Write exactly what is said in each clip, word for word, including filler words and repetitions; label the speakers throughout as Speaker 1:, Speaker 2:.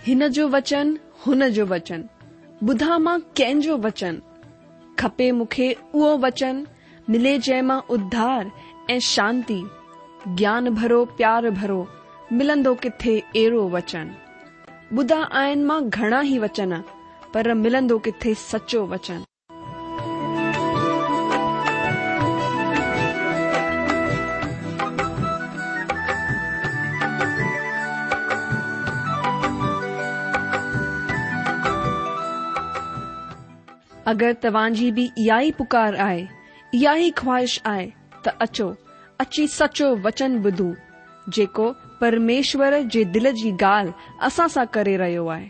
Speaker 1: हिन जो वचन हुन जो वचन, ॿुधा मां कंहिंजो वचन, खपे मूंखे उहो वचन, मिले जंहिं मां उद्धार ऐं शांती, ज्ञान भरो प्यार भरो, मिलंदो किथे अहिड़ो वचन। ॿुधा आहिनि मां घणा ई वचन, पर मिलंदो किथे सचो वचन। अगरि तव्हांजी बि इहा ई पुकार आहे, इहा ई ख्वाहिश आहे, त अचो अची सचो वचन ॿुधूं, जेको परमेश्वर जे दिल जी ॻाल्हि असां सां करे रहियो आहे।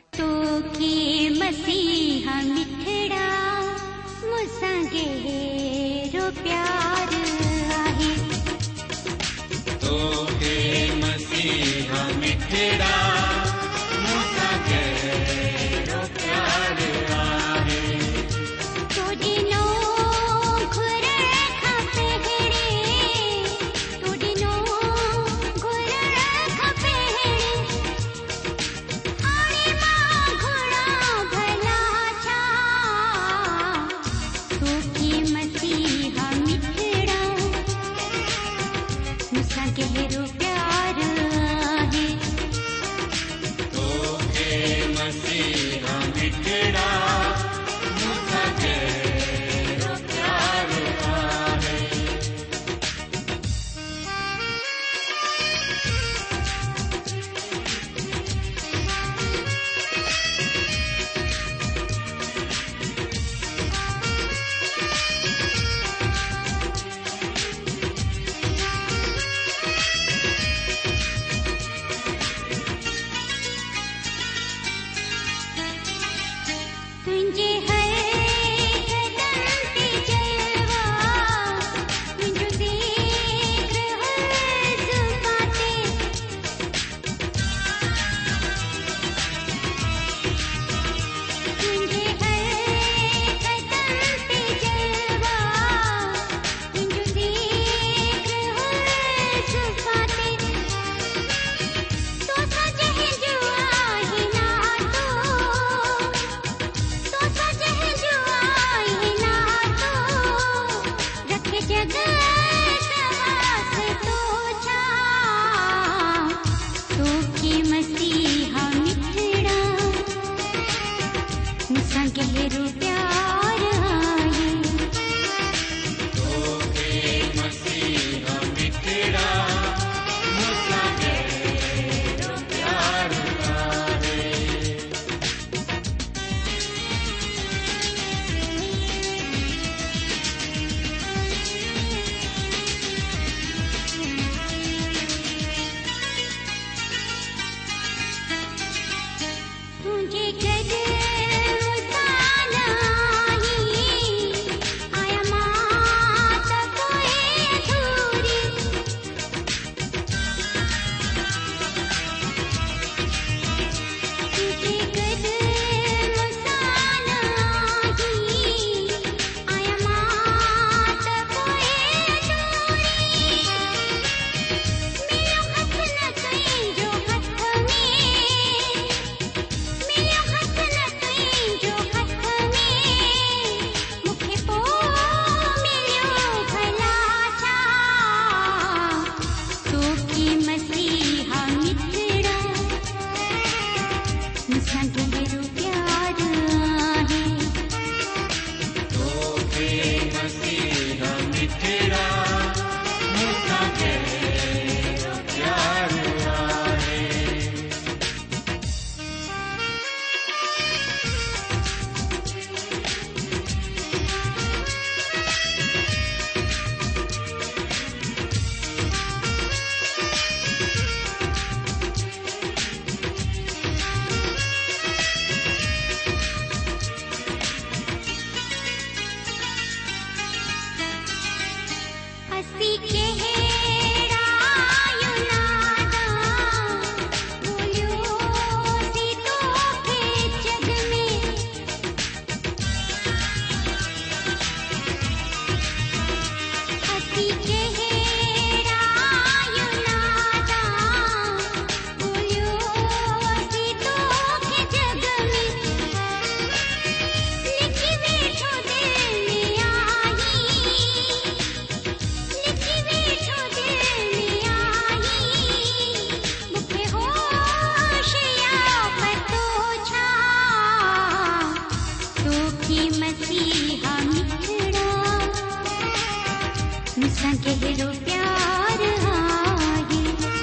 Speaker 2: के हेरो प्यार आहे,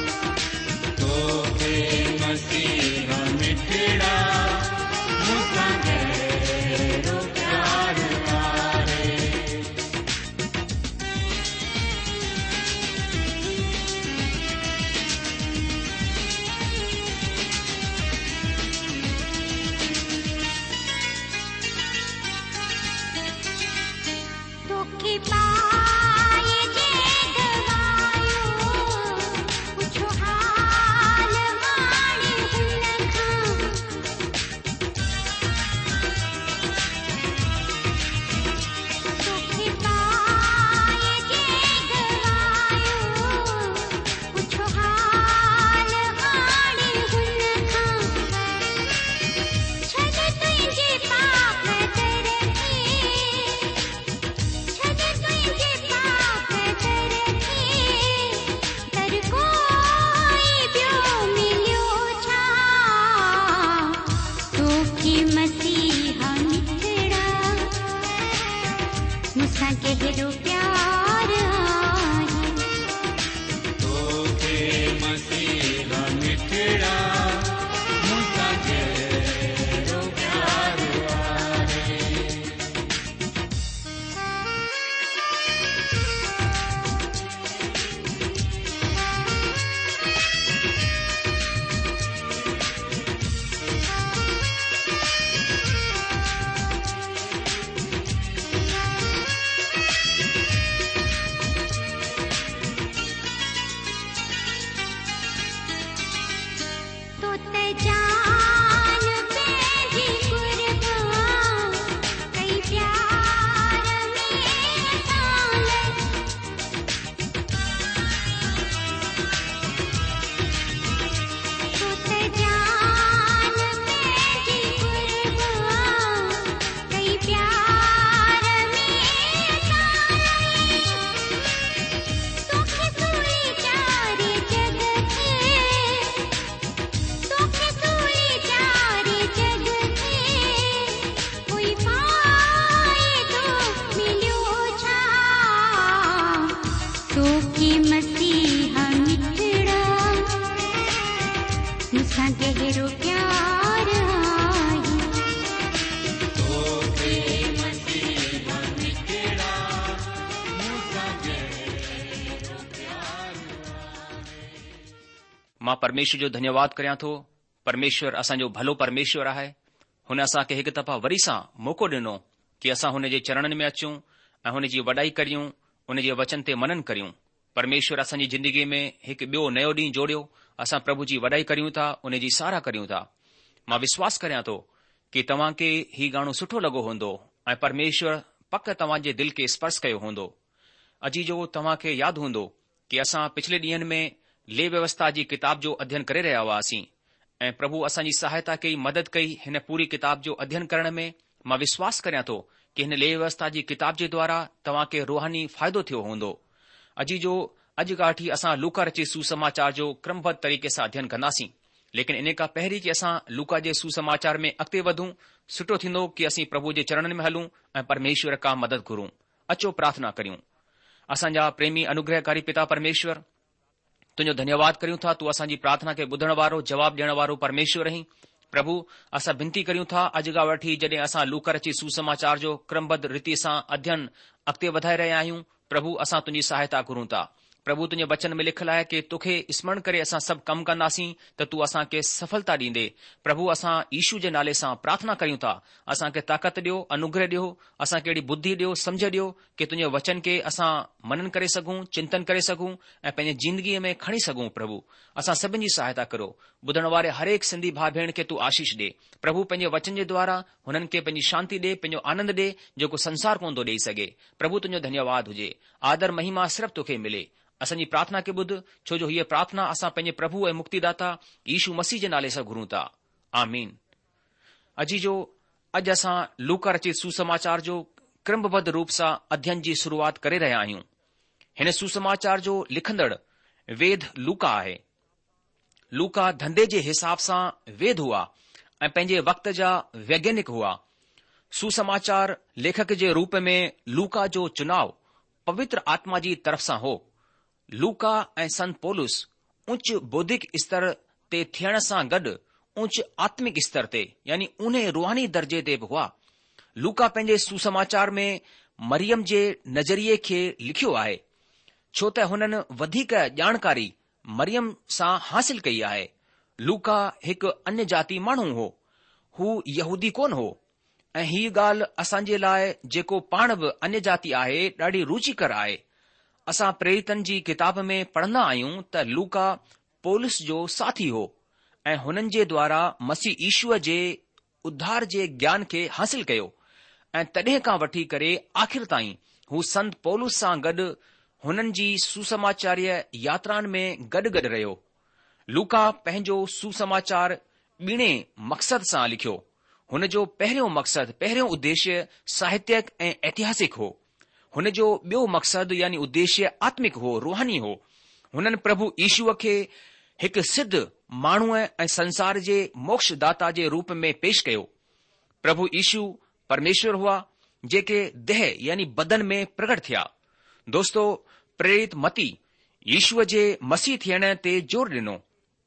Speaker 3: तोखे मसीहा मिठड़ा मूंसां गहरो प्यार आहे।
Speaker 2: तोखे पाए जे गवायो, पुछो हाल हाणे हुन खां, तोखे पाए जे गवायो, पुछो हाल हाणे हुन खां, छॾ तुंहिंजे पाप दर खे, छॾ तुंहिंजे पाप दर खे, दर कोई ॿियो मिलियो छा, तोखे मसीहा मिठड़ा मूंसां गहरो प्यार आहे,
Speaker 3: तोखे मसीहा मिठड़ा मूंसां गहरो प्यार आहे।
Speaker 2: तो त जान पंहिंजी कुर्बान कई प्यार में साल, तो त जान पंहिंजी कुर्बान कई प्यार में साल, तोखे सूली चारे जग खे, तोखे सूली चारे जग खे, कोई फ़ाइदो मिलियो छा, तोखे मसीहा मिठड़ा मूंसां गहरो प्यार आहे,
Speaker 3: तोखे मसीहा मिठड़ा मूंसां गहरो प्यार आहे।
Speaker 4: मां परमेश्वर जो धन्यवाद करियां थो। परमेश्वर असांजो भलो परमेश्वर आहे। हुन असांखे हिकु दफ़ा वरी सां मौक़ो ॾिनो कि असां हुन जे चरणनि में अचूं ऐं हुन जी वॾाई करियूं, हुन जे वचन ते मनन करियूं। परमेश्वर असांजी ज़िंदगीअ में हिकु ॿियो नयो ॾींहुं जोड़ियो। असां प्रभु जी वॾाई करियूं था, हुन जी साराह करियूं था। मां विश्वास करियां थो कि तव्हां खे ही गानो सुठो लॻो हूंदो ऐं परमेश्वर पक तव्हां जे दिलि खे स्पर्श कयो हूंदो। अजी जो तव्हां खे यादि हूंदो कि असां पिछले ॾींहनि में ले व्यवस्था जी किताब जो अध्ययन करे रहिया हुआसीं ऐं प्रभु असांजी सहायता कई, मदद कई हिन पूरी किताब जो अध्ययन करण में। मां विश्वास करियां थो कि हिन ले व्यवस्था जी किताब जे द्वारा तव्हां खे रूहानी फ़ाइदो थियो हूंदो। अजी जो अॼु खां वठी असां लूका रचित सुसमाचार जो क्रमबद्ध तरीक़े सां अध्ययन कंदासीं, लेकिन इन खां पहिरीं कि असां लूका जे सुसमाचार में अॻिते वधूं, सुठो थींदो कि असीं प्रभु जे चरणनि में हलूं ऐं परमेश्वर खां मदद घुरूं। अचो प्रार्थना करियूं। असांजा प्रेमी अनुग्रहकारी पिता परमेश्वर, तुंहिंजो धन्यवाद करियूं था। तूं असांजी प्रार्थना खे ॿुधण वारो, जवाब ॾियण वारो परमेश्वर आहीं। प्रभु, असां विनती करियूं था अॼु खां वठी जॾहिं असां लूका रचित सुसमाचार जो क्रमबद्ध रीति सां अध्ययन अॻिते वधाए रहिया आहियूं, प्रभु असां तुंहिंजी सहायता घुरूं था। प्रभु, तुंहिंजे वचन में लिखियलु आहे कि तोखे स्मरण करे असां सभु कमु कंदासीं त तूं असांखे सफलता ॾींदे। प्रभु, असां यीशू जे नाले सां प्रार्थना करियूं था, असांखे ताक़त ॾियो, अनुग्रह ॾियो, असांखे अहिड़ी बुद्धि ॾियो, सम्झ ॾियो कि तुंहिंजे वचन खे असां मनन करे सघूं, चिंतन करे सघूं ऐं पंहिंजी ज़िंदगीअ में खणी सघूं। प्रभु, असां सभिनी जी सहायता करो। ॿुधण वारे हरेक सिंधी भाउ भेण खे तूं आशीष ॾे। प्रभु, पंहिंजे वचन जे द्वारा हुननि खे पंहिंजी शांती ॾे, पंहिंजो आनंद ॾे जेको संसार कोन थो ॾेई सघे। प्रभु, तुंहिंजो धन्यवाद हुजे। आदर महिमा सिर्फ़ तोखे मिले। असांजी प्रार्थना खे ॿुध, छो जो हीअ प्रार्थना असां पंहिंजे प्रभु ऐं मुक्तिदाता यीशू मसीह जे नाले सां घुरूं था। आमीन। अजी जो अॼु असां लूका रचित सुसमाचार जो क्रमबद्ध रूप सां अध्ययन जी शुरूआत करे रहिया आहियूं। हिन सुसमाचार जो लिखंदड़ वेद लूका आहे। लूका धंधे जे हिसाब सां वेद हुआ ऐं पंहिंजे वक़्त जा वैज्ञानिक हुआ। सुसमाचार लेखक जे रूप में लूका जो चुनाव पवित्र आत्मा जी तरफ़ सां हो। लूका ऐं संत पौलुस उच बौद्धिक स्तर ते थियण सां गॾु उच आत्मिक स्तर ते यानी उन रूहानी दर्जे ते बि हुआ। लूका पंहिंजे सुसमाचार में मरियम जे नज़रिये खे लिखियो आहे, छो त हुननि वधीक ॼाणकारी मरियम सां हासिल कई आहे। लूका हिकु अन्य जाती माण्हू हो, हू यहूदी कोन हो, ऐं हीअ ॻाल्हि असांजे लाइ जेको पाण बि अन्य जाती आहे ॾाढी रुचिकर आहे। असां प्रेरितनि जी किताब में पढ़ंदा आहियूं त लूका पौलुस जो साथी हो ऐं हुननि जे द्वारा मसीह ईशूअ जे उद्धार जे ज्ञान खे हासिल कयो, ऐं तॾहिं खां वठी करे आख़िर ताईं हू संत पौलुस सां गॾु हुननि जी सुसमाचारीय यात्राउनि में गॾु गॾु रहियो। लूका पंहिंजो सुसमाचार ॿीणे मक़सद सां लिखियो। हुन जो पहिरियों मक़सदु पहिरियों उद्देश्य साहित्यक ऐं ऐतिहासिक हो। हुन जो ॿियो मक़सदु यानी उद्देश्य आत्मिक हो, रूहानी हो। हुननि प्रभु ईशूअ खे हिकु सिद्ध माण्हूअ ऐं संसार जे मोक्षदाता जे रूप में पेश कयो। प्रभु ईशू परमेश्वर हुआ जेके देह यानी बदन में प्रगट थिया। दोस्तो, प्रेरित मती ईशूअ जे मसीह थियण ते जोर ॾिनो।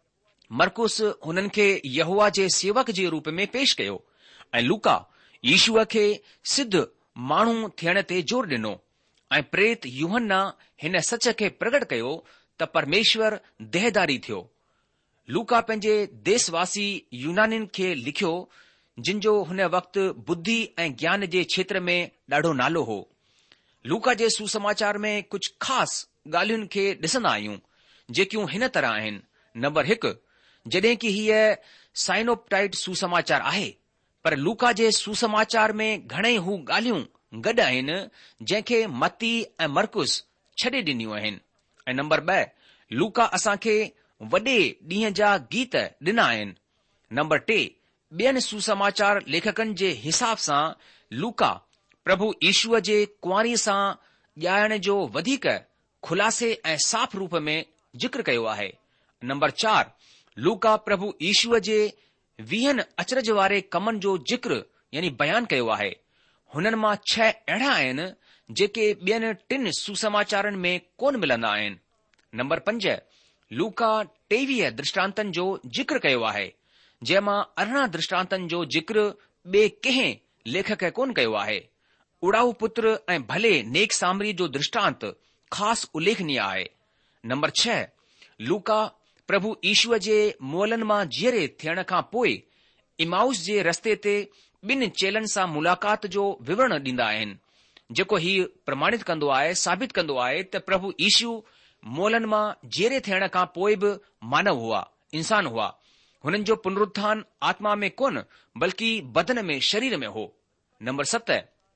Speaker 4: मरकुस हुननि खे यहोवा जे सेवक जे रूप में पेश कयो ऐं लूका ईशूअ खे सिद्ध माण्हू थियण ते जोर ॾिनो। ऐं प्रेरित यूहन्ना हिन सच खे प्रगट कयो त परमेश्वर देहदारी थियो। लूका पंहिंजे देशवासी यूनानिन खे लिखियो जिन जो हुन वक़्तु बुद्धि ऐं ज्ञान जे क्षेत्र में ॾाढो नालो हो। लूका जे सुसमाचार में कुझु ख़ासि ॻाल्हियुनि खे ॾिसंदा आहियूं जेकियूं हिन तरह आहिनि। नंबर हिकु, जॾहिं कि हीअ साइनोप्टाइट सुसमाचार आहे, पर लूका जे सुसमाचार में घणेई हू ॻाल्हियूं गॾु आहिनि जंहिंखे मती ऐं मरकुस छॾे ॾिनियूं आहिनि। ऐं नंबर ॿ, लूका असांखे वॾे ॾींहं जा गीत ॾिना आहिनि। नंबर टे, ॿियनि सुसमाचार लेखकनि जे हिसाब सां लूका प्रभु ईशूअ जे कुंवारी सां ॼाइण जो वधीक खुलासे ऐं साफ़ रूप में जिक्र कयो आहे। नंबर चार, लूका प्रभु ईशूअ जे वीहनि अचरज वारे कमनि जो जिक्र यानी बयान कयो आहे। हुननि मां छह अहिड़ा आहिनि जेके ॿियनि टिन सुसमाचारनि में कोन मिलंदा आहिनि। नंबर पंज, लूका टेवीह दृष्टांतनि जो जिक्र कयो आहे, जंहिंमां अरिड़हं दृष्टांतनि जो जिक्र ॿिए कंहिं लेखक कोन कयो आहे। उड़ाऊ पुत्र ऐं भले नेक सामरी जो दृष्टांत ख़ासि उल्लेखनीय आहे। नंबर छह, लूका प्रभु ईशूअ जे मुअलनि मां जीअरे थियण खां पोइ इमाउस जे रस्ते ते ॿिनि चेलनि सां मुलाक़ात जो विवरण ॾींदा आहिनि, जेको हीउ प्रमाणित कंदो आहे, साबित कंदो आहे त प्रभु ईशू मुअलनि मां जीअरे थियण खां पोइ बि मानव हुआ, इंसान हुआ। हुननि जो पुनरुत्थान आत्मा में कोन बल्कि बदन में, शरीर में हो। नंबर सत,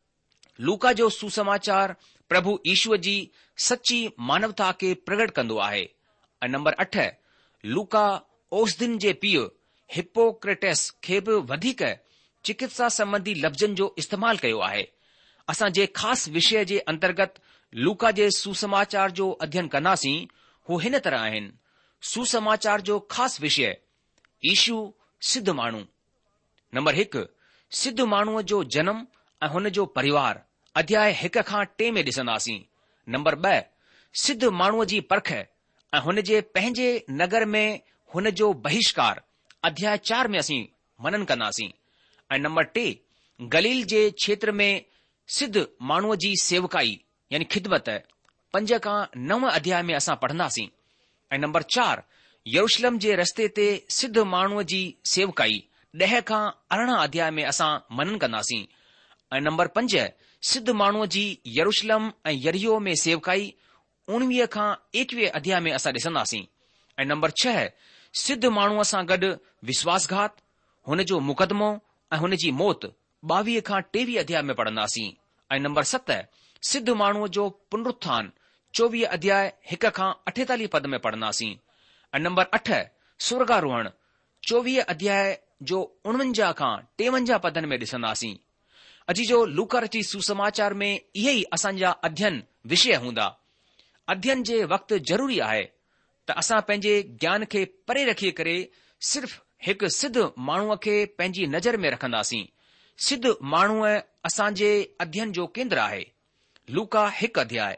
Speaker 4: लूका जो सुसमाचार प्रभु ईशूअ जी सची मानवता खे प्रगट कंदो आहे। ऐं नंबर अठ, लूका ओसदिन जे पीउ हिप्पोक्रेटस खे बि वधीक चिकित्सा संबंधी लफ़्ज़नि जो इस्तेमाल कयो आहे। असां जे ख़ासि विषय जे अंतर्गत लूका जे सुसमाचार जो अध्ययन कंदासीं, हू हिन तरह आहिनि। सुसमाचार जो ख़ासि विषय ईशू सिद्ध माण्हू। नंबर हिकु, सिद्ध माण्हूअ जो जनम ऐं हुन जो परिवार, अध्याय हिक खां टे में ॾिसंदासीं। नंबर ॿ, सिद्ध माण्हूअ जी परख ऐं हुन जे पंहिंजे नगर में हुन जो बहिष्कार, अध्याय चार में असीं मनन कंदासीं। ऐं नंबर टे, गलील जे क्षेत्र में सिद्ध माण्हूअ जी सेवकाई यानी खिदमत, पंज खां नव अध्याय में असां पढ़ंदासीं। ऐं नंबर चार, यरूशलेम जे रस्ते ते सिद्ध माण्हूअ जी सेवकाई, ॾह खां अरिड़हं अध्याय में असां मनन कंदासीं। ऐं नंबर पंज, सिद्ध माण्हूअ जी यरूशलेम ऐं यरीहो में सेवकाई, उणिवीह खां एकवीह अध्याय में असां ॾिसंदासीं। ऐं नंबर छह, सिद्ध माण्हूअ सां गॾु विश्वासघात, हुन जो मुक़दमो ऐं हुन जी मौत, ॿावीह खां टेवीह अध्याय में पढ़ंदासीं। ऐं नंबर सत, सिद्ध माण्हूअ जो पुनरुत्थान, चोवीह अध्याय हिक खां अठेतालीह पद में पढ़ंदासीं। ऐं नंबर अठ, स्वर्गारोहण, चोवीह अध्याय जो उणवंजाह खां टेवंजाह पदनि में ॾिसंदासीं। अॼु जो लूका रची सुसमाचार में इहे ई असांजा अध्ययन विषय हूंदा। अध्ययन जे वक़्तु ज़रूरी आहे त असां पंहिंजे ज्ञान खे परे रखी करे सिर्फ़ हिकु सिद्ध माण्हूअ खे पंहिंजी नज़र में रखंदासीं। सिद्ध माण्हूअ असांजे अध्ययन जो केंद्र आहे। लूका हिकु अध्याय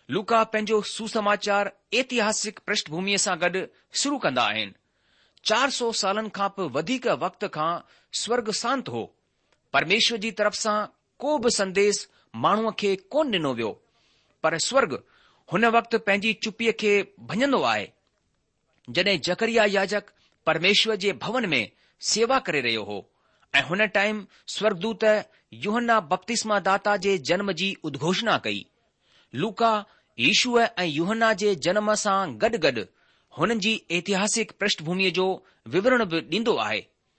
Speaker 4: लूका पंहिंजो सुसमाचार ऐतिहासिक पृष्ठभूमिअ सां गॾु शुरू कंदा आहिनि। चार सौ सालनि खां बि वधीक वक़्त खां स्वर्ग शांत हो। परमेश्वर जी तरफ़ सां को बि संदेस माण्हूअ खे कोन ॾिनो वियो, पर स्वर्ग हुन वक़्तु पंहिंजी चुप्पीअ खे भञंदो आहे जॾहिं जकरिया याजक परमेश्वर जे भवन में सेवा करे रहियो हो ऐं हुन टाइम स्वर्गदूत यूहन्ना बपतिस्मा दाता जे जन्म जी उद्घोषणा कई। लूका यीशुअ ऐं यूहन्ना जे जन्म सां गॾु गॾु हुननि जी ऐतिहासिक पृष्ठभूमिअ जो विवरण बि ॾींदो आहे।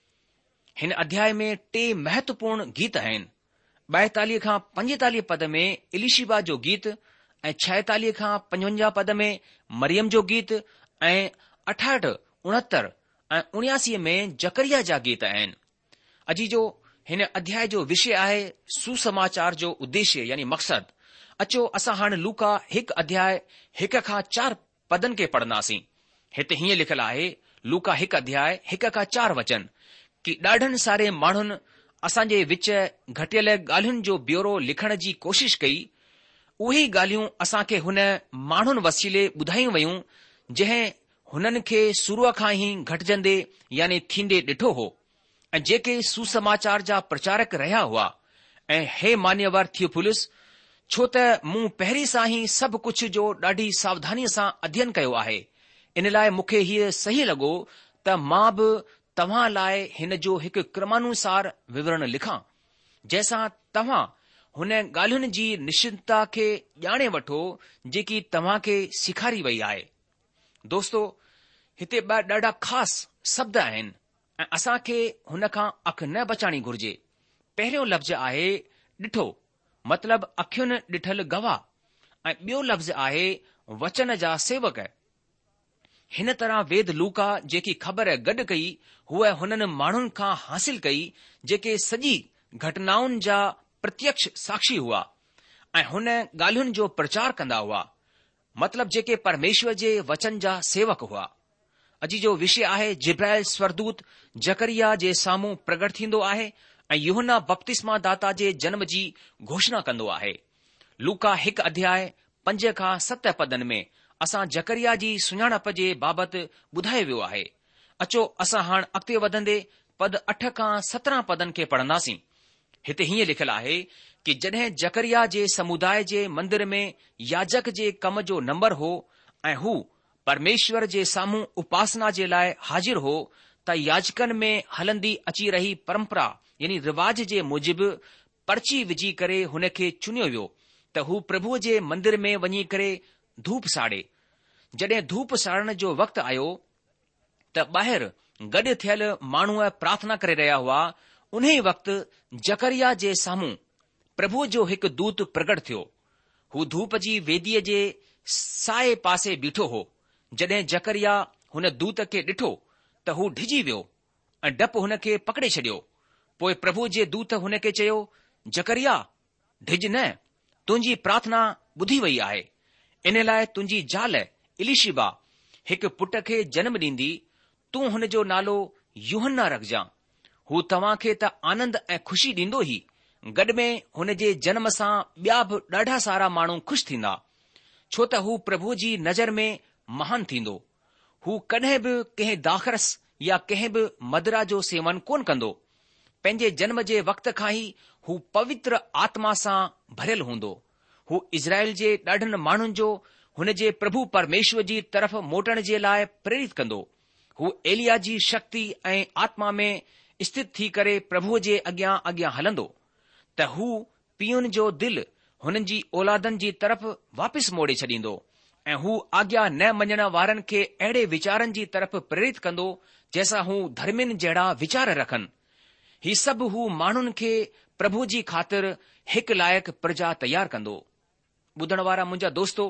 Speaker 4: हिन अध्याय में टे महत्वपूर्ण गीत आहिनि। ॿाएतालीह खां पंजेतालीह पद में इलिशिबा जो गीत ऐं छहतालीह खां पंजवंजाह पद में मरियम जो गीत ऐं अठाहठि उणहतरि ऐं उणियासी में जकरिया जा गीत आहिनि। अजी जो हिन अध्याय जो विषय आहे सुसमाचार जो उद्देश्य यानी मक़सद। अचो असां हाणे लूका हिकु अध्याय हिक खां चार पदनि खे पढ़ंदासीं। हिते हीअं लिखियलु आहे, लूका हिकु अध्याय हिक खां चार वचन कि ॾाढनि सारे माण्हुनि असांजे विच घटियल ॻाल्हियुनि जो ब्यौरो लिखण जी कोशिश कई। उहे ॻाल्हियूं असांखे हुन माण्हुनि वसीले ॿुधायूं वयूं जंहिं हुननि खे शुरूअ खां ई घटिजंदे यानी थींदे ॾिठो हो ऐं जेके सुसमाचार जा प्रचारक रहिया हुआ। ऐं हे मान्यवर थियोफिलुस, छो त मूं पहिरीं सां ई सभु कुझु जो ॾाढी सावधानीअ सां अध्ययन कयो आहे, इन लाइ मूंखे हीअ सही लॻो त मां बि तव्हां लाइ हिन जो हिकु क्रमानुसार विवरण लिखां, जंहिंसां तव्हां हुन ॻाल्हियुनि जी निश्चितता खे ॼाणे वठो जेकी तव्हां खे सेखारी वई आहे। दोस्तो, हिते ॿ ॾाढा ख़ासि शब्द आहिनि ऐं असांखे हुन खां अखि न बचाइणी घुर्जे। पहिरियों लफ़्ज़ आहे ॾिठो, मतिलब अखियुनि ॾिठल गवाह, ऐं ॿियो लफ़्ज़ आहे वचन जा सेवक। हिन तरह वेद लूका जेकी ख़बर गॾु कई हूअ हुननि माण्हुनि खां हासिल कई जेके सॼी घटनाउनि जा प्रत्यक्ष साक्षी हुआ ऐं हुन ॻाल्हियुनि जो प्रचार कंदा हुआ, मतिलब जेके परमेश्वर जे वचन जा सेवक हुआ। अॼु जो विषय आहे जिब्राइल स्वर्गदूत जकरिया जे साम्हूं प्रगट थींदो आहे ऐं यूहन्ना बपतिस्मा दाता जे जन्म जी घोषणा कंदो आहे। लूका हिकु अध्याय पंज खां सत पदनि में असां जकरिया जी सुञाणप जे बाबति ॿुधायो वियो आहे। अचो असां हाणे अॻिते वधंदे पद अठ खां सत्रहं पदनि खे पढ़ंदासीं। हिते हीअं लिखियलु आहे कि जॾहिं जकरिया जे समुदाय जे मंदर में याजक जे कम जो नंबर हो ऐं हू परमेश्वर जे साम्हूं उपासना जे लाइ हाजिर हो, त याजकनि में हलंदी अची रही परंपरा यानी रिवाज जे मूजिबि पर्ची विझी करे हुन खे चुनियो वियो त हू प्रभुअ जे मंदर में वञी करे धूप साड़े। जॾहिं धूप साड़ण जो वक़्तु आयो त ॿाहिरि गॾु थियल माण्हू प्रार्थना करे रहिया हुआ। उन वक़्तु जकरिया जे साम्हूं प्रभुअ जो हिकु दूत प्रगट थियो। हू धूप जी वेदीअ जे साए पासे बीठो हो। जॾहिं जकरिया हुन दूत खे ॾिठो त हू डिॼी वियो ऐं डपु हुन खे पकड़े छॾियो। पोइ प्रभु जे दूत हुन खे चयो, जकरिया डिॼ न, तुंहिंजी प्रार्थना ॿुधी वई आहे। इन लाइ तुंहिंजी ज़ाल इलिशिबा हिकु पुट खे जनम ॾींदी। तूं हुन जो नालो यूहन्ना रखजांइ। हू तव्हां खे त आनंद ऐं खु़शी ॾींदो ई, गॾ में हुन जे जनम सां ॿिया बि ॾाढा सारा माण्हू खु़शि थींदा, छो त हू प्रभु जी नज़र में महान थींदो। हू कॾहिं बि कंहिं दाख़रस या कंहिं बि मदिरा जो सेवन कोन कंदो। पंहिंजे जन्म जे वक़्त खां ई हू पवित्र आत्मा सां भरियल हूंदो। हू इज़राइल जे ॾाढनि माण्हुनि जो हुन जे प्रभु परमेश्वर जी तरफ़ मोटण जे लाइ प्रेरित कंदो। हू एलिया जी शक्ति ऐं आत्मा में स्थित थी करे प्रभुअ जे अॻियां अॻियां हलंदो त हू पीउनि जो दिलि हुननि जी औलादनि जी तरफ़ वापसि मोड़े छॾींदो ऐं हू आज्ञा न मञण वारनि खे अहिड़े वीचारनि जी तरफ़ प्रेरित कंदो जंहिंसां हू धर्मियुनि जहिड़ा वीचार रखनि। ही सभु हू माण्हुनि खे प्रभु जी ख़ातिर हिकु लाइक़ प्रजा तयार कंदो। ॿुधण वारा मुंहिंजा दोस्तो,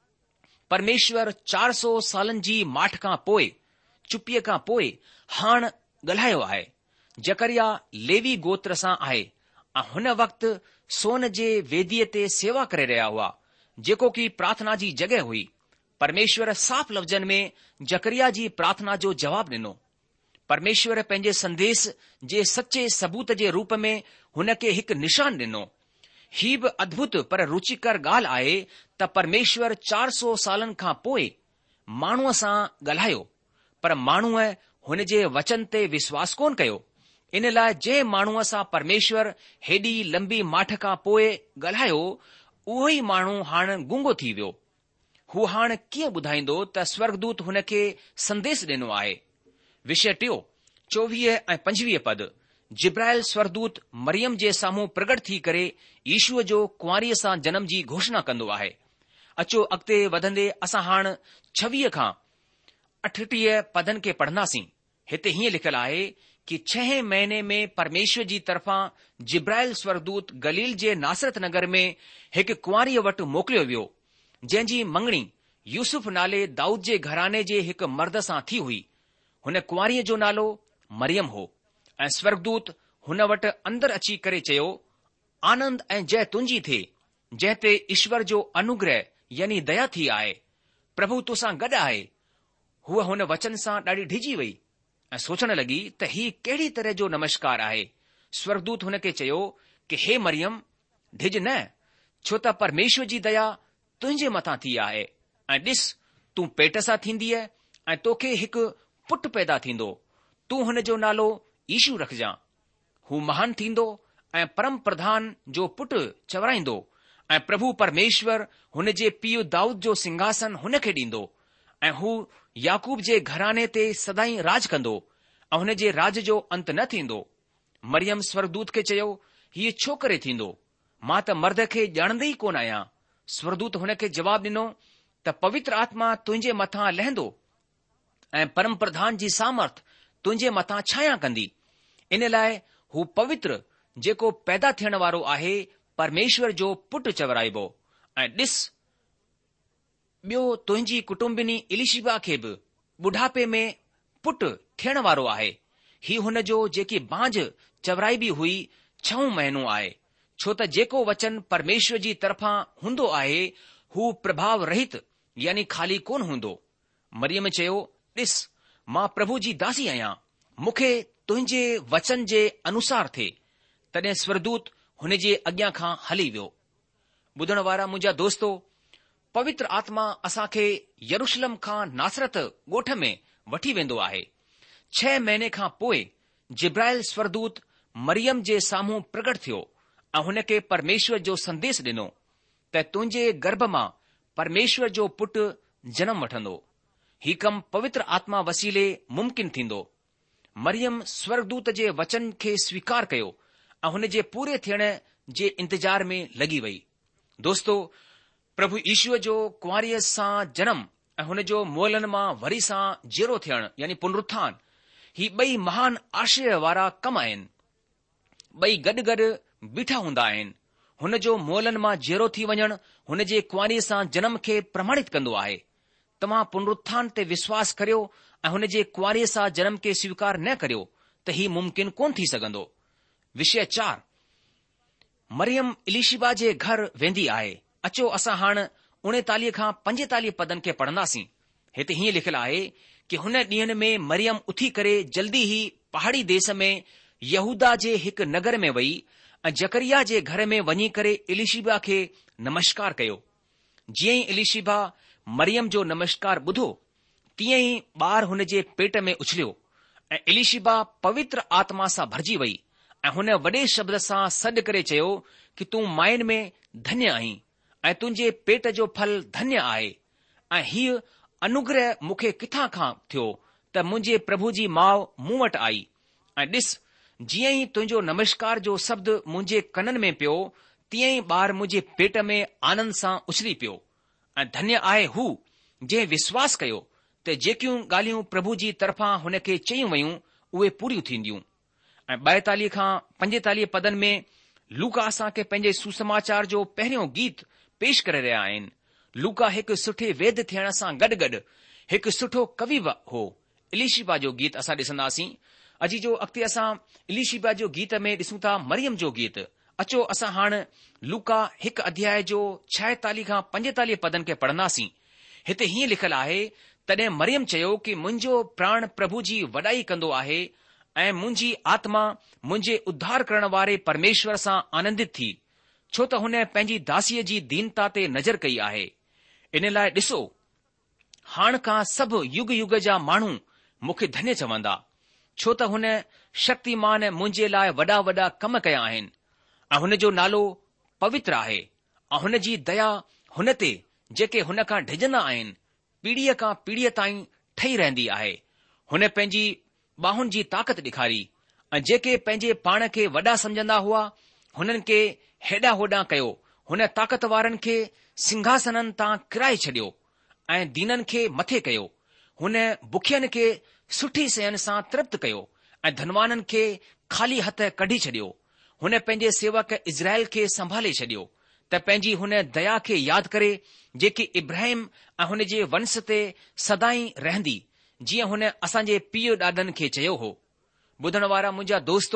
Speaker 4: परमेश्वर चार सौ सालनि जी माठ खां पोइ, चुप्पीअ खां पोइ हाण ॻाल्हायो आहे। जकरिया लेवी गोत्र सां आहे ऐं हुन वक़्तु सोन जे वेदीअ ते सेवा करे रहिया हुआ, जेको कि प्रार्थना जी जॻहि हुई। परमेश्वर साफ़ लफ़्ज़नि में जकरिया जी प्रार्थना जो जवाबु ॾिनो। परमेश्वर पंहिंजे संदेस जे सचे सबूत जे रूप में हुन खे हिकु निशान ॾिनो। ही बि अद्भुत पर रुचिकर ॻाल्हि आहे त परमेश्वर चार सौ सालनि खां पोइ माण्हूअ सां ॻाल्हायो, पर माण्हूअ हुन जे वचन ते विश्वास कोन कयो। इन लाइ जंहिं माण्हूअ सां परमेश्वर हेॾी लंबी माठ खां पोइ ॻाल्हायो, उहो ई माण्हू हाणे गूंगो थी वियो। हू हाणे कीअं ॿुधाईंदो त स्वर्गदूत हुन खे संदेश ॾिनो आहे। विषय टियों, चोवीह ऐं पंजवीह पद। जिब्राइल स्वर्गदूत मरियम जे साम्हूं प्रगट थी करे यीशूअ जो कुंवारीअ सां जनम जी घोषणा कंदो आहे। अचो अॻिते वधंदे असां हाणे छवीह खां अठटीह पदनि खे पढ़ंदासीं। हिते हीअं लिखियलु आहे कि छहें महीने में परमेश्वर जी तरफ़ां जिब्राइल स्वर्गदूत गलील जे नासरत नगर में हिकु कुंवारीअ वटि मोकिलियो वियो, जंहिंजी मंगणी यूसुफ नाले दाऊद जे घराने जे हिकु मर्द सां थी हुई। हुन कुंवारीअ जो नालो मरियम हो। ऐं स्वर्गदूत हुन वटि अंदरि अची करे चयो, आनंद ऐं जय तुंहिंजी थिए, जंहिं ते ईश्वर जो अनुग्रह यानी दया थी आहे, प्रभु तोसां गॾु आहे। हूअ हुन वचन सां ॾाढी डिॼी वई ऐं सोचण लॻी त ही कहिड़ी तरह जो नमस्कार आहे। स्वर्गदूत हुन खे चयो कि हे मरियम, डिॼ न, छो त परमेश्वर जी दया तुंहिंजे मथां थी आहे। ऐं ॾिस, तूं पेट सां थींदीअ ऐं तोखे हिकु पुटु पैदा थींदो। तूं हुन जो नालो यीशू रखजांइ। हू महान थींदो ऐं परम प्रधान जो पुटु चवराईंदो, ऐं प्रभु परमेश्वर हुन जे पीउ दाऊद जो सिंघासन हुन खे ॾींदो, ऐं हू याकूब जे घराने ते सदाई राज कंदो, ऐं हुन जे राज जो अंत न थींदो। मरियम स्वर्गदूत खे चयो, हीअ छो करे थींदो? मां त मर्द खे ॼाणंदे ई कोन आहियां। स्वर्गदूत हुन खे जवाबु ॾिनो त पवित्र आत्मा तुंहिंजे मथां लहंदो ऐं परम प्रधान जी सामर्थ तुंहिंजे मथां छाया कंदी। इन लाइ हू पवित्र जेको पैदा थियण वारो आहे परमेश्वर जो पुटु चवराइबो। ऐं ॾिस, ॿियो तुंहिंजी कुटुंबिनी इलिशिबा खे बि ॿुढापे में पुटु थियण वारो आहे। ही हुन जो जेकी बांझ चवराइबी हुई छहों महीनो आहे, छो त जेको वचन परमेश्वर जी तरफ़ां हूंदो आहे हू प्रभाव रहित यानी खाली कोन हूंदो। मरियम चयो, ॾिस, मां प्रभु जी दासी आहियां, मूंखे तुंहिंजे वचन जे अनुसार थिए। तॾहिं स्वर्गदूत हुन जे अॻियां खां हली वियो। ॿुधण वारा मुंहिंजा दोस्तो, पवित्र आत्मा असांखे यरूशलेम खां नासरत ॻोठ में वठी वेंदो आहे। छह महीने खां पोइ जिब्राइल स्वर्गदूत मरियम जे साम्हूं प्रगट थियो ऐं हुन खे परमेश्वर जो संदेश ॾिनो त तुंहिंजे गर्भ मां परमेश्वर जो पुटु जनम वठंदो। ही कमु पवित्र आत्मा वसीले मुमकिन थींदो। मरियम स्वर्गदूत जे वचन खे स्वीकार कयो ऐं हुन जे पूरे थियण जे इंतजार में लॻी वई। दोस्तो, प्रभु ईश्वर जो कुंवारीअ सां जनम ऐं हुन जो मोलनि मां वरी सां जीरो थियण यानी पुनरुत्थान, ही ॿई महान आश्चर्य वारा कम आहिनि। ॿई गॾु गॾु बीठा हूंदा आहिनि। हुन जो मोलनि मां जीरो थी वञण हुन जे कुंवारीअ सां जनम खे प्रमाणित कंदो आहे। तव्हां पुनरुत्थान ते विश्वास करियो ऐं हुन जे कुंवारीअ सां जनम खे स्वीकार न करियो त ही मुमकिन कोन थी सघंदो। विषय चार, मरियम इलिशिबा जे घर वेंदी आहे। अचो असां हाणे उणेतालीह खां पंजेतालीह पदनि खे पढ़ंदासीं। हिते हीअं लिखियलु आहे कि हुन ॾींहनि में मरियम उथी करे जल्दी ई पहाड़ी देश में यहूदा जे हिकु नगर में वई ऐं जकरिया जे घर में वञी करे इलिशिबा खे नमस्कार कयो। जीअं ई इलिशिबा मरियम जो नमस्कार ॿुधो, तीअं ई ॿार हुन जे पेट में उछलियो ऐं इलिशिबा पवित्र आत्मा सां भरिजी वई ऐं हुन वॾे शब्द सां सॾु करे चयो कि तूं मायुनि में धन्य आहीं ऐं तुंहिंजे पेट जो फल धन्य आहे। ऐं हीउ अनुग्रह मूंखे किथां खां थियो त मुंहिंजे प्रभु जी माउ मूं वटि आई। ऐं ॾिस, जीअं ई तुंहिंजो नमस्कार जो शब्द मुंहिंजे कननि में पियो, तीअं ई ॿार मुंहिंजे पेट में आनंद सां उछली पियो। ऐं धन्य आहे हू जंहिं विश्वास कयो त जेकियूं ॻाल्हियूं प्रभु जी तरफ़ां हुन खे चयूं वयूं उहे पूरियूं थींदियूं। ऐं ॿाएतालीह खां पंजेतालीह पदनि में लूका असांखे पंहिंजे सुसमाचार जो पहिरियों गीत पेश करे रहिया आहिनि। लूका हिकु सुठे वेद थियण सां गॾु गॾु हिकु सुठो कवि हो। इलिशिबा जो गीत असां ॾिसंदासीं। अॼु जो अॻिते असां इलिशिबा जो गीत में ॾिसूं था मरियम जो गीत। अचो असां हाणे लूका हिकु अध्याय जो छाएतालीह खां पंजेतालीह पदनि खे पढ़ंदासीं। हिते हीअं लिखियलु आहे, तॾहिं मरियम चयो कि मुंहिंजो प्राण प्रभु जी वॾाई कंदो आहे ऐं मुंहिंजी आत्मा मुंहिंजे उद्धार करण वारे परमेश्वर सां आनंदित थी, छो त हुन पंहिंजी दासीअ जी दीनता ते नज़र कई आहे। इन लाइ ॾिसो, हाण खां सभु युग युग जा माण्हू मूंखे धन्य चवंदा, छो त हुन शक्तिमान मुंहिंजे लाइ वॾा वॾा कम कया आहिनि ऐं हुन जो नालो पवित्र आहे ऐं हुन जी दया हुन ते जेके हुन खां डिॼंदा आहिनि पीढ़ीअ खां पीढ़ीअ ताईं ठही रहंदी आहे। हुन पंहिंजी बाहुनि जी ताक़त ॾेखारी ऐं जेके पंहिंजे पाण खे वॾा सम्झंदा हुआ हुननि खे हेॾा होॾा कयो। हुन ताक़त वारनि खे सिंघासननि तां किराए छॾियो ऐं दीननि खे मथे कयो। हुन बुखियनि खे सुठी शयुनि सां तृप्त कयो ऐं धनवाननि खे ख़ाली हथ कढी छॾियो। हुन पंहिंजे सेवक इज़राइल खे संभाले छॾियो त पंहिंजी हुन दया खे यादि करे जेकी इब्राहिम ऐं हुन जे वंश ते सदाई रहंदी, जीअं हुन असांजे पीउ ॾाॾनि खे चयो हो। ॿुधण वारा मुंहिंजा दोस्तो,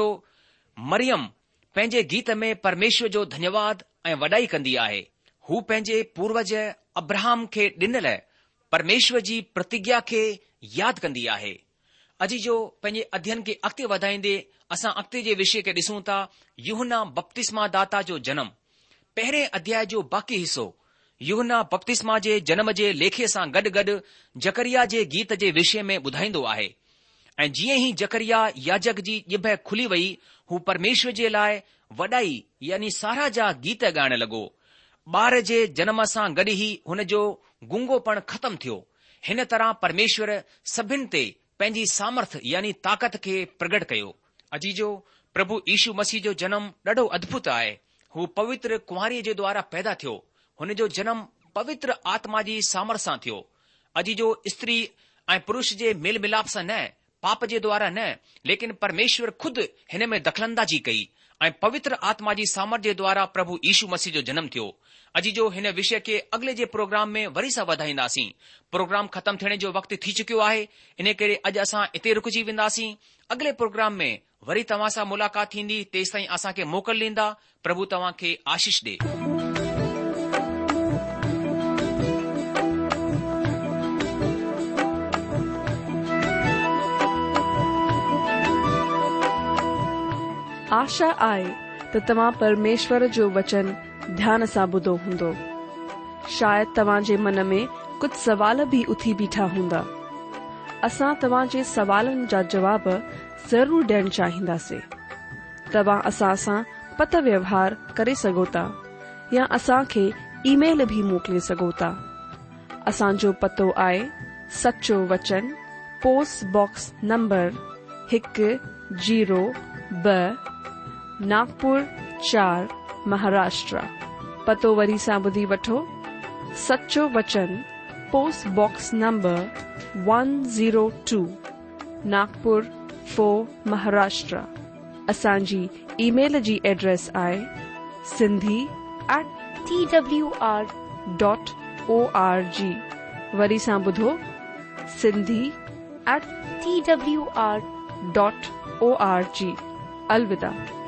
Speaker 4: मरियम पंहिंजे गीत में परमेश्वर जो धन्यवाद ऐं वॾाई कंदी आहे। हू पंहिंजे पूर्वज अब्राहम खे ॾिनल परमेश्वर जी प्रतिज्ञा खे यादि कंदी आहे। अॼु जो पंहिंजे अध्ययन खे अॻिते वधाईंदे असां अॻिते जे विषय खे ॾिसूं था, यूहन्ना बपतिस्मा दाता जो जनम। पहिरें अध्याय जो बाक़ी हिसो यूहन्ना बपतिस्मा जे जनम जे लेखे सां गॾु गॾु जकरिया जे गीत जे विषय में ॿुधाईंदो आहे। ऐं जीअं ई जकरिया याजक जी ॼिभ खुली वई, हू परमेश्वर जे लाइ वॾाई यानी सारा जा गीत ॻाइण लॻो। ॿार जे जनम सां गॾु ई हुन जो गुंगोपण ख़तमु थियो। हिन तरह परमेश्वर सभिनि ते पंहिंजी सामर्थ यानी ताक़त खे प्रगट कयो। अजी जो प्रभु यीशु मसीह जो जनम ॾाढो अद्भुत आहे। हू पवित्र कुंवारीअ जे द्वारा पैदा थियो। हुन जो जनम पवित्र आत्मा जी सामर्थ सां थियो। अजी जो स्त्री ऐं पुरुष जे मेल मिलाप सां न, पाप जे द्वारा न, लेकिन परमेश्वर खुद हिन में दखलंदाजी कई ऐं पवित्र आत्मा जी सामर्थ जे द्वारा प्रभु यीशु मसीह जो जनम थियो। अजी जो हिन विषय खे अॻिले जे प्रोग्राम में वरी सां वधाईंदासीं। प्रोग्राम ख़तमु थियण जो वक़्तु थी चुकियो आहे, इन करे अॼु असां हिते रुकिजी वेंदासीं। अॻिले प्रोग्राम में वरी तव्हां सां मुलाक़ात थींदी। तेसि ताईं असांखे मोकल ॾींदा। प्रभु तव्हां खे आशीष ॾे।
Speaker 1: आशा आहे त तव्हां परमेश्वर जो वचन ध्यान सां ॿुधो हूंदो। शायदि तव्हां जे मन में कुझु सवाल बि उथी बीठा हूंदा। असां तव्हां जे सवालनि जा जवाब ज़रूर ॾियणु चाहींदासीं। तव्हां असां सां पत व्यवहार करे सघो था या असांखे ईमेल भी मोकिले सघो था। असांजो पतो आहे सचो वचन, पोस्ट बॉक्स नंबर हिकु जीरो ब नागपुर चार, महाराष्ट्र। पतो वरी सां ॿुधी वठो। सचो वचन, post box number one zero two, Nagpur four, Maharashtra. असांजी ईमेल जी एड्रेस आहे Sindhi at T W R dot O R G. वरी सां ॿुधो, Sindhi at T W R dot O R G. अलविदा।